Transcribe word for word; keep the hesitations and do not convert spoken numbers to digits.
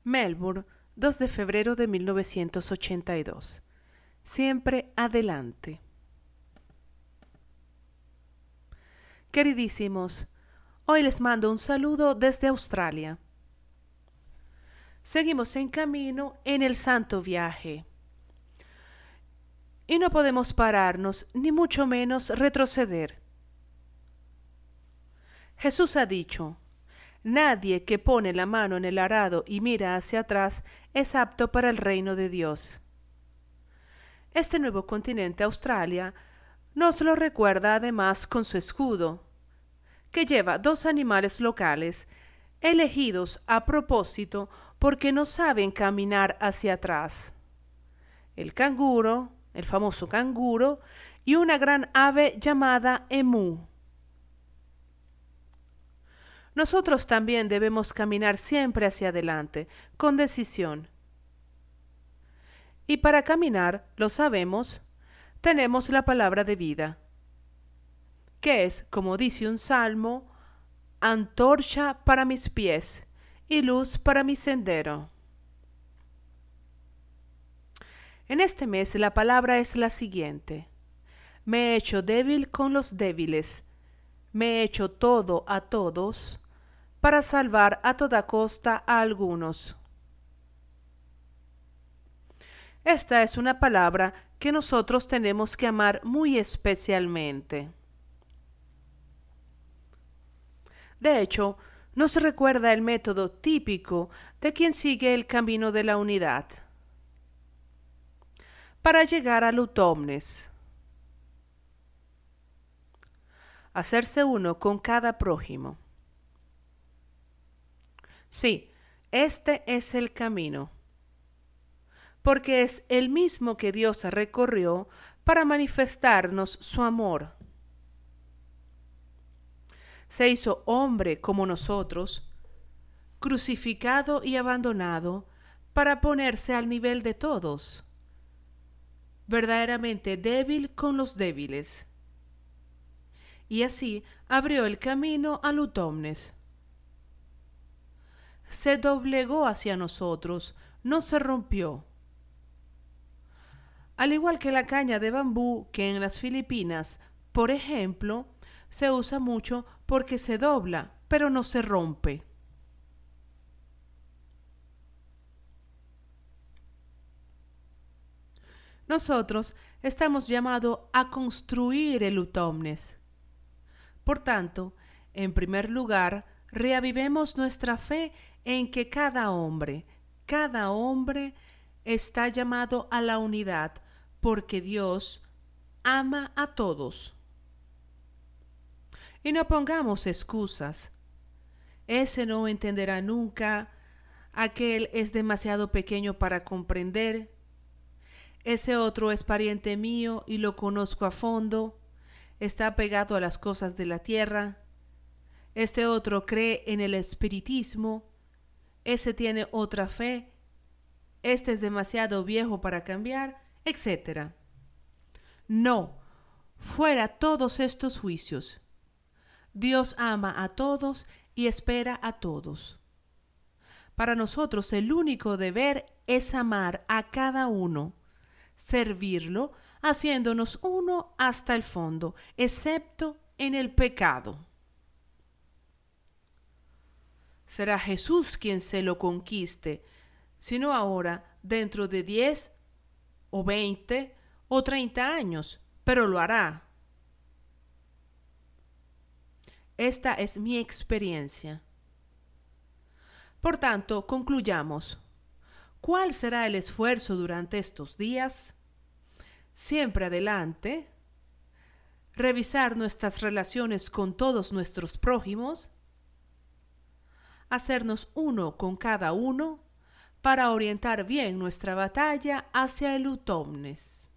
Melbourne, dos de febrero de mil novecientos ochenta y dos. Siempre adelante. Queridísimos, hoy les mando un saludo desde Australia. Seguimos en camino en el santo viaje. Y no podemos pararnos, ni mucho menos retroceder. Jesús ha dicho: nadie que pone la mano en el arado y mira hacia atrás es apto para el reino de Dios. Este nuevo continente, Australia, nos lo recuerda además con su escudo, que lleva dos animales locales, elegidos a propósito porque no saben caminar hacia atrás: el canguro, el famoso canguro, y una gran ave llamada emú. Nosotros también debemos caminar siempre hacia adelante, con decisión. Y para caminar, lo sabemos, tenemos la palabra de vida, que es, como dice un salmo, antorcha para mis pies y luz para mi sendero. En este mes la palabra es la siguiente: me he hecho débil con los débiles, me he hecho todo a todos, para salvar a toda costa a algunos. Esta es una palabra que nosotros tenemos que amar muy especialmente. De hecho, nos recuerda el método típico de quien sigue el camino de la unidad para llegar al utomnes. Hacerse uno con cada prójimo. Sí, este es el camino, porque es el mismo que Dios recorrió para manifestarnos su amor. Se hizo hombre como nosotros, crucificado y abandonado para ponerse al nivel de todos, verdaderamente débil con los débiles. Y así abrió el camino al utomnes. Se doblegó hacia nosotros, no se rompió. Al igual que la caña de bambú, que en las Filipinas, por ejemplo, se usa mucho porque se dobla, pero no se rompe. Nosotros estamos llamados a construir el utomnes. Por tanto, en primer lugar, reavivemos nuestra fe en que cada hombre, cada hombre está llamado a la unidad, porque Dios ama a todos. Y no pongamos excusas. Ese no entenderá nunca, aquel es demasiado pequeño para comprender, ese otro es pariente mío y lo conozco a fondo, está pegado a las cosas de la tierra, este otro cree en el espiritismo, ese tiene otra fe, este es demasiado viejo para cambiar, etcétera. No, fuera todos estos juicios. Dios ama a todos y espera a todos. Para nosotros el único deber es amar a cada uno, servirlo, haciéndonos uno hasta el fondo, excepto en el pecado. Será Jesús quien se lo conquiste, sino ahora, dentro de diez o veinte o treinta años, pero lo hará. Esta es mi experiencia. Por tanto, concluyamos. ¿Cuál será el esfuerzo durante estos días? Siempre adelante. Revisar nuestras relaciones con todos nuestros prójimos. Hacernos uno con cada uno para orientar bien nuestra batalla hacia el utomnes.